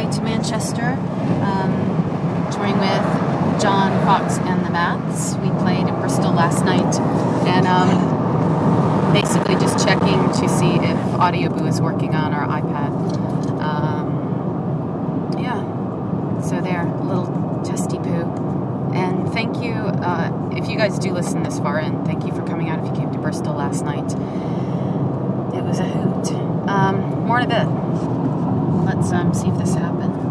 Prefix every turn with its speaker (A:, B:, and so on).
A: to Manchester, touring with John Fox and the Maths. We played in Bristol last night, and basically just checking to see if Audioboo is working on our iPad. So there, a little testy poo. And thank you, if you guys do listen this far in, thank you for coming out if you came to Bristol last night. It was a hoot. More in a bit. Let's see if this happens.